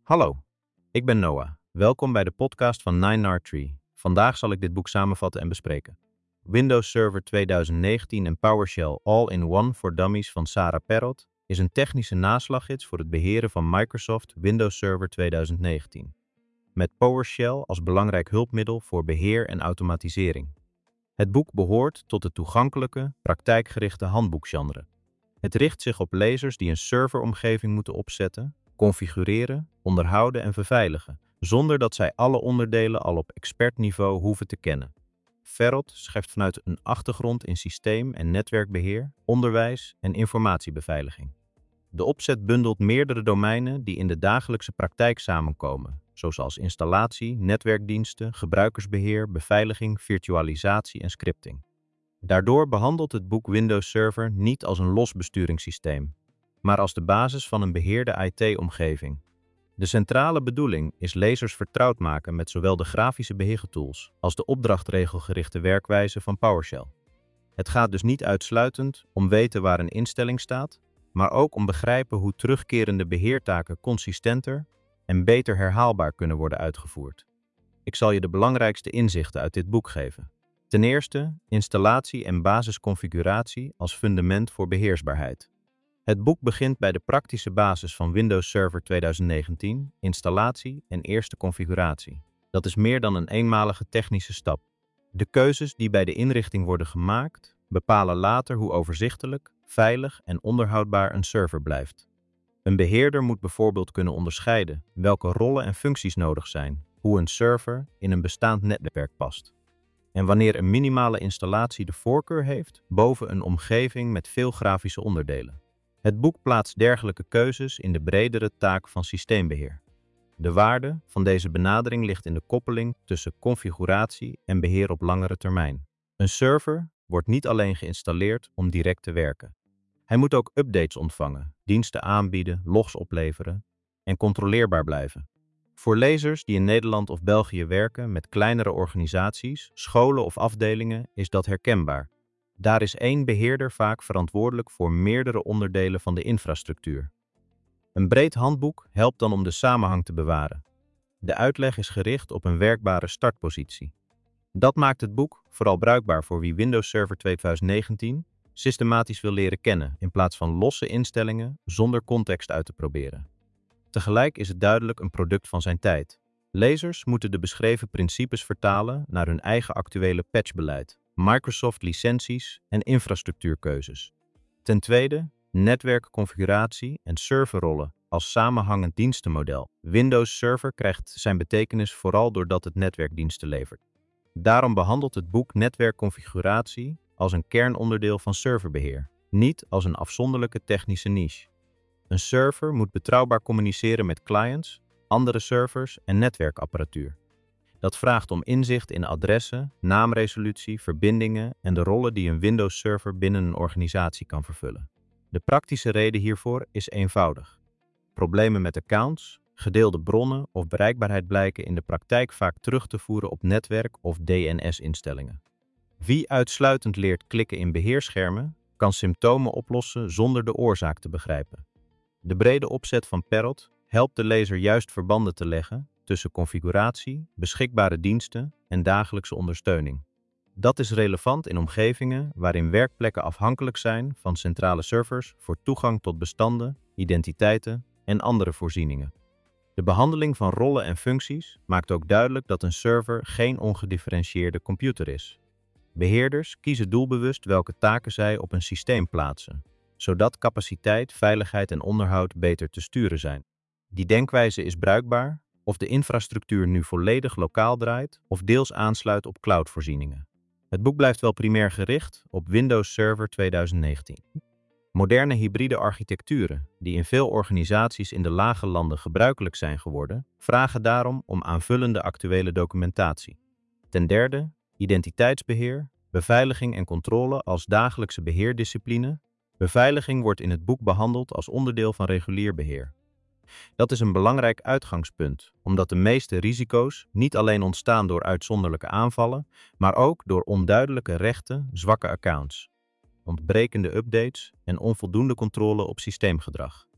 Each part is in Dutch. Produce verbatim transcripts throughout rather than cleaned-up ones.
Hallo, ik ben Noah. Welkom bij de podcast van nine R Tree. Vandaag zal ik dit boek samenvatten en bespreken. Windows Server twintig negentien en PowerShell All-in-One voor Dummies van Sarah Perrott is een technische naslaggids voor het beheren van Microsoft Windows Server twintig negentien. Met PowerShell als belangrijk hulpmiddel voor beheer en automatisering. Het boek behoort tot het toegankelijke, praktijkgerichte handboekgenre. Het richt zich op lezers die een serveromgeving moeten opzetten, configureren, onderhouden en beveiligen, zonder dat zij alle onderdelen al op expertniveau hoeven te kennen. Perrott schrijft vanuit een achtergrond in systeem- en netwerkbeheer, onderwijs en informatiebeveiliging. De opzet bundelt meerdere domeinen die in de dagelijkse praktijk samenkomen, zoals installatie, netwerkdiensten, gebruikersbeheer, beveiliging, virtualisatie en scripting. Daardoor behandelt het boek Windows Server niet als een los besturingssysteem, maar als de basis van een beheerde I T-omgeving. De centrale bedoeling is lezers vertrouwd maken met zowel de grafische beheertools als de opdrachtregelgerichte werkwijze van PowerShell. Het gaat dus niet uitsluitend om weten waar een instelling staat, maar ook om begrijpen hoe terugkerende beheertaken consistenter en beter herhaalbaar kunnen worden uitgevoerd. Ik zal je de belangrijkste inzichten uit dit boek geven. Ten eerste, installatie en basisconfiguratie als fundament voor beheersbaarheid. Het boek begint bij de praktische basis van Windows Server twintig negentien, installatie en eerste configuratie. Dat is meer dan een eenmalige technische stap. De keuzes die bij de inrichting worden gemaakt, bepalen later hoe overzichtelijk, veilig en onderhoudbaar een server blijft. Een beheerder moet bijvoorbeeld kunnen onderscheiden welke rollen en functies nodig zijn, hoe een server in een bestaand netwerk past. En wanneer een minimale installatie de voorkeur heeft boven een omgeving met veel grafische onderdelen. Het boek plaatst dergelijke keuzes in de bredere taak van systeembeheer. De waarde van deze benadering ligt in de koppeling tussen configuratie en beheer op langere termijn. Een server wordt niet alleen geïnstalleerd om direct te werken. Hij moet ook updates ontvangen, diensten aanbieden, logs opleveren en controleerbaar blijven. Voor lezers die in Nederland of België werken met kleinere organisaties, scholen of afdelingen is dat herkenbaar. Daar is één beheerder vaak verantwoordelijk voor meerdere onderdelen van de infrastructuur. Een breed handboek helpt dan om de samenhang te bewaren. De uitleg is gericht op een werkbare startpositie. Dat maakt het boek vooral bruikbaar voor wie Windows Server twintig negentien systematisch wil leren kennen, in plaats van losse instellingen zonder context uit te proberen. Tegelijk is het duidelijk een product van zijn tijd. Lezers moeten de beschreven principes vertalen naar hun eigen actuele patchbeleid, Microsoft licenties en infrastructuurkeuzes. Ten tweede, netwerkconfiguratie en serverrollen als samenhangend dienstenmodel. Windows Server krijgt zijn betekenis vooral doordat het netwerkdiensten levert. Daarom behandelt het boek netwerkconfiguratie als een kernonderdeel van serverbeheer, niet als een afzonderlijke technische niche. Een server moet betrouwbaar communiceren met clients, andere servers en netwerkapparatuur. Dat vraagt om inzicht in adressen, naamresolutie, verbindingen en de rollen die een Windows Server binnen een organisatie kan vervullen. De praktische reden hiervoor is eenvoudig. Problemen met accounts, gedeelde bronnen of bereikbaarheid blijken in de praktijk vaak terug te voeren op netwerk- of D N S-instellingen. Wie uitsluitend leert klikken in beheerschermen, kan symptomen oplossen zonder de oorzaak te begrijpen. De brede opzet van Perrott helpt de lezer juist verbanden te leggen tussen configuratie, beschikbare diensten en dagelijkse ondersteuning. Dat is relevant in omgevingen waarin werkplekken afhankelijk zijn van centrale servers voor toegang tot bestanden, identiteiten en andere voorzieningen. De behandeling van rollen en functies maakt ook duidelijk dat een server geen ongedifferentieerde computer is. Beheerders kiezen doelbewust welke taken zij op een systeem plaatsen, zodat capaciteit, veiligheid en onderhoud beter te sturen zijn. Die denkwijze is bruikbaar of de infrastructuur nu volledig lokaal draait of deels aansluit op cloudvoorzieningen. Het boek blijft wel primair gericht op Windows Server twintig negentien. Moderne hybride architecturen, die in veel organisaties in de lage landen gebruikelijk zijn geworden, vragen daarom om aanvullende actuele documentatie. Ten derde, identiteitsbeheer, beveiliging en controle als dagelijkse beheerdiscipline. Beveiliging wordt in het boek behandeld als onderdeel van regulier beheer. Dat is een belangrijk uitgangspunt, omdat de meeste risico's niet alleen ontstaan door uitzonderlijke aanvallen, maar ook door onduidelijke rechten, zwakke accounts, ontbrekende updates en onvoldoende controle op systeemgedrag.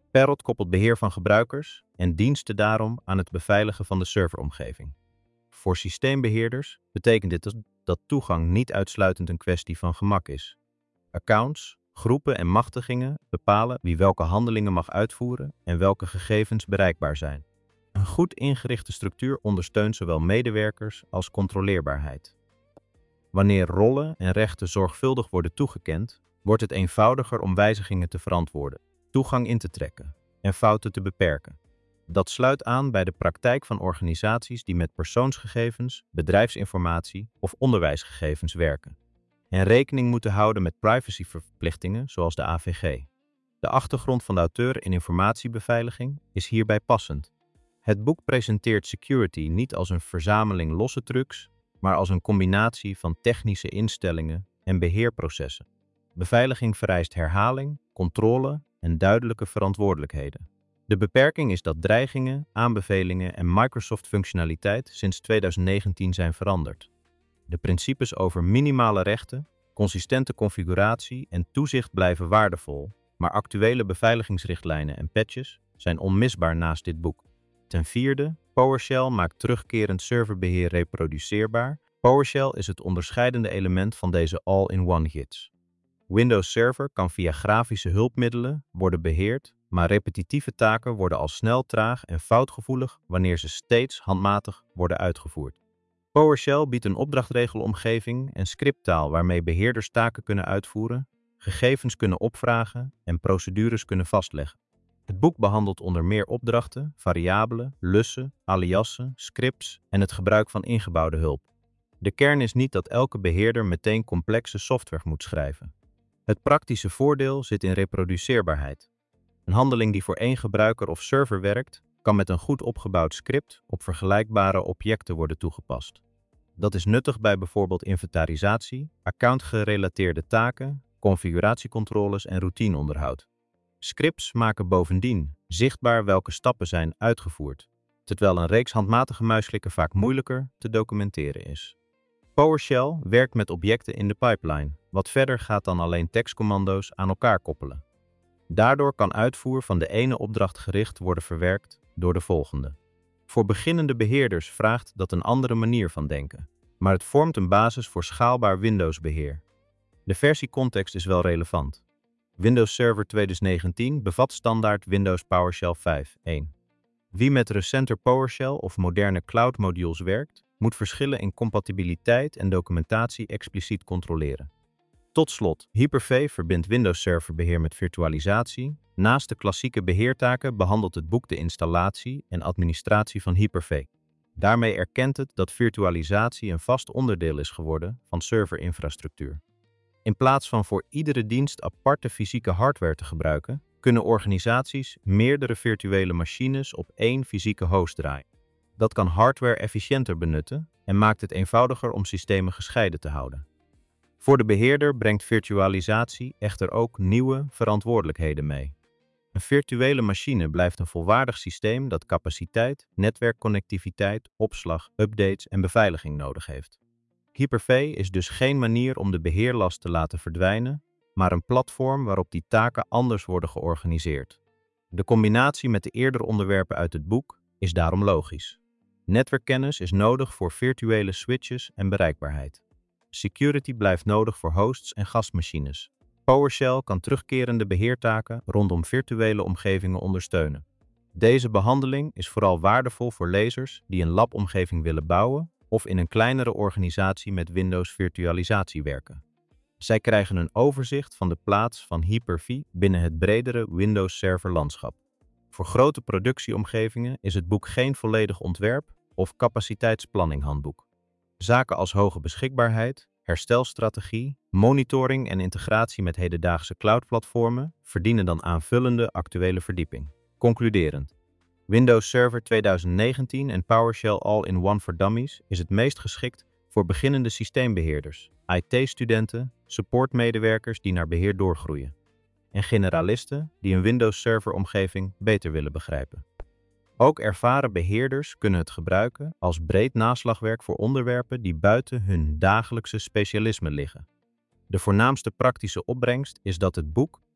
Parrot koppelt beheer van gebruikers en diensten daarom aan het beveiligen van de serveromgeving. Voor systeembeheerders betekent dit dat toegang niet uitsluitend een kwestie van gemak is. Accounts, groepen en machtigingen bepalen wie welke handelingen mag uitvoeren en welke gegevens bereikbaar zijn. Een goed ingerichte structuur ondersteunt zowel medewerkers als controleerbaarheid. Wanneer rollen en rechten zorgvuldig worden toegekend, wordt het eenvoudiger om wijzigingen te verantwoorden, toegang in te trekken en fouten te beperken. Dat sluit aan bij de praktijk van organisaties die met persoonsgegevens, bedrijfsinformatie of onderwijsgegevens werken en rekening moeten houden met privacyverplichtingen zoals de A V G. De achtergrond van de auteur in informatiebeveiliging is hierbij passend. Het boek presenteert security niet als een verzameling losse trucs, maar als een combinatie van technische instellingen en beheerprocessen. Beveiliging vereist herhaling, controle en duidelijke verantwoordelijkheden. De beperking is dat dreigingen, aanbevelingen en Microsoft-functionaliteit sinds tweeduizend negentien zijn veranderd. De principes over minimale rechten, consistente configuratie en toezicht blijven waardevol, maar actuele beveiligingsrichtlijnen en patches zijn onmisbaar naast dit boek. Ten vierde, PowerShell maakt terugkerend serverbeheer reproduceerbaar. PowerShell is het onderscheidende element van deze all-in-one gids. Windows Server kan via grafische hulpmiddelen worden beheerd, maar repetitieve taken worden al snel traag en foutgevoelig wanneer ze steeds handmatig worden uitgevoerd. PowerShell biedt een opdrachtregelomgeving en scripttaal waarmee beheerders taken kunnen uitvoeren, gegevens kunnen opvragen en procedures kunnen vastleggen. Het boek behandelt onder meer opdrachten, variabelen, lussen, aliassen, scripts en het gebruik van ingebouwde hulp. De kern is niet dat elke beheerder meteen complexe software moet schrijven. Het praktische voordeel zit in reproduceerbaarheid. Een handeling die voor één gebruiker of server werkt, kan met een goed opgebouwd script op vergelijkbare objecten worden toegepast. Dat is nuttig bij bijvoorbeeld inventarisatie, accountgerelateerde taken, configuratiecontroles en routineonderhoud. Scripts maken bovendien zichtbaar welke stappen zijn uitgevoerd, terwijl een reeks handmatige muisklikken vaak moeilijker te documenteren is. PowerShell werkt met objecten in de pipeline, wat verder gaat dan alleen tekstcommando's aan elkaar koppelen. Daardoor kan uitvoer van de ene opdracht gericht worden verwerkt door de volgende. Voor beginnende beheerders vraagt dat een andere manier van denken, maar het vormt een basis voor schaalbaar Windows-beheer. De versiecontext is wel relevant. Windows Server tweeduizend negentien bevat standaard Windows PowerShell vijf punt één. Wie met recenter PowerShell of moderne cloud modules werkt, moet verschillen in compatibiliteit en documentatie expliciet controleren. Tot slot, Hyper-V verbindt Windows Server beheer met virtualisatie. Naast de klassieke beheertaken behandelt het boek de installatie en administratie van Hyper-V. Daarmee erkent het dat virtualisatie een vast onderdeel is geworden van serverinfrastructuur. In plaats van voor iedere dienst aparte fysieke hardware te gebruiken, kunnen organisaties meerdere virtuele machines op één fysieke host draaien. Dat kan hardware efficiënter benutten en maakt het eenvoudiger om systemen gescheiden te houden. Voor de beheerder brengt virtualisatie echter ook nieuwe verantwoordelijkheden mee. Een virtuele machine blijft een volwaardig systeem dat capaciteit, netwerkconnectiviteit, opslag, updates en beveiliging nodig heeft. Hyper-V is dus geen manier om de beheerlast te laten verdwijnen, maar een platform waarop die taken anders worden georganiseerd. De combinatie met de eerdere onderwerpen uit het boek is daarom logisch. Netwerkkennis is nodig voor virtuele switches en bereikbaarheid. Security blijft nodig voor hosts en gastmachines. PowerShell kan terugkerende beheertaken rondom virtuele omgevingen ondersteunen. Deze behandeling is vooral waardevol voor lezers die een labomgeving willen bouwen of in een kleinere organisatie met Windows virtualisatie werken. Zij krijgen een overzicht van de plaats van Hyper-V binnen het bredere Windows Server landschap. Voor grote productieomgevingen is het boek geen volledig ontwerp of capaciteitsplanning-handboek. Zaken als hoge beschikbaarheid, herstelstrategie, monitoring en integratie met hedendaagse cloudplatformen verdienen dan aanvullende actuele verdieping. Concluderend. Windows Server tweeduizend negentien en PowerShell All-in-One for Dummies is het meest geschikt voor beginnende systeembeheerders, I T-studenten, supportmedewerkers die naar beheer doorgroeien en generalisten die een Windows Server-omgeving beter willen begrijpen. Ook ervaren beheerders kunnen het gebruiken als breed naslagwerk voor onderwerpen die buiten hun dagelijkse specialisme liggen. De voornaamste praktische opbrengst is dat het boek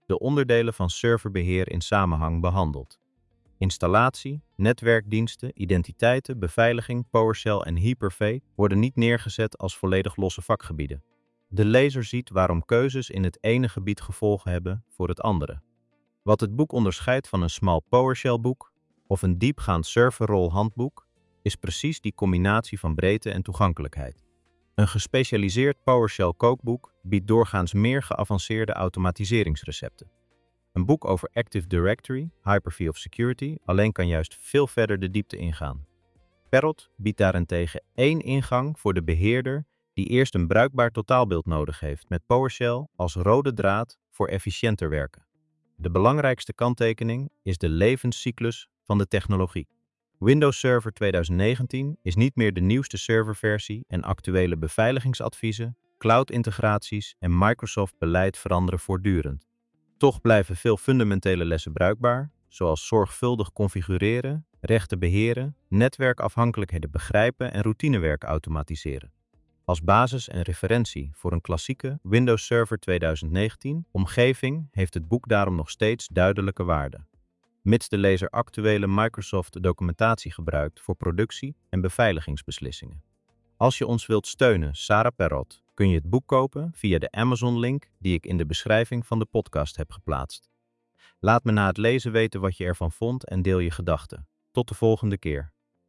de onderdelen van serverbeheer in samenhang behandeld. Installatie, netwerkdiensten, identiteiten, beveiliging, PowerShell en Hyper-V worden niet neergezet als volledig losse vakgebieden. De lezer ziet waarom keuzes in het ene gebied gevolgen hebben voor het andere. Wat het boek onderscheidt van een small PowerShell-boek of een diepgaand serverrol-handboek is precies die combinatie van breedte en toegankelijkheid. Een gespecialiseerd PowerShell-kookboek biedt doorgaans meer geavanceerde automatiseringsrecepten. Een boek over Active Directory, Hyper-V of Security alleen kan juist veel verder de diepte ingaan. Parrot biedt daarentegen één ingang voor de beheerder die eerst een bruikbaar totaalbeeld nodig heeft met PowerShell als rode draad voor efficiënter werken. De belangrijkste kanttekening is de levenscyclus van de technologie. Windows Server twintig negentien is niet meer de nieuwste serverversie en actuele beveiligingsadviezen, cloud-integraties en Microsoft-beleid veranderen voortdurend. Toch blijven veel fundamentele lessen bruikbaar, zoals zorgvuldig configureren, rechten beheren, netwerkafhankelijkheden begrijpen en routinewerk automatiseren. Als basis en referentie voor een klassieke Windows Server twintig negentien omgeving heeft het boek daarom nog steeds duidelijke waarde, mits de lezer actuele Microsoft-documentatie gebruikt voor productie- en beveiligingsbeslissingen. Als je ons wilt steunen, Sarah Parrot, kun je het boek kopen via de Amazon-link die ik in de beschrijving van de podcast heb geplaatst. Laat me na het lezen weten wat je ervan vond en deel je gedachten. Tot de volgende keer.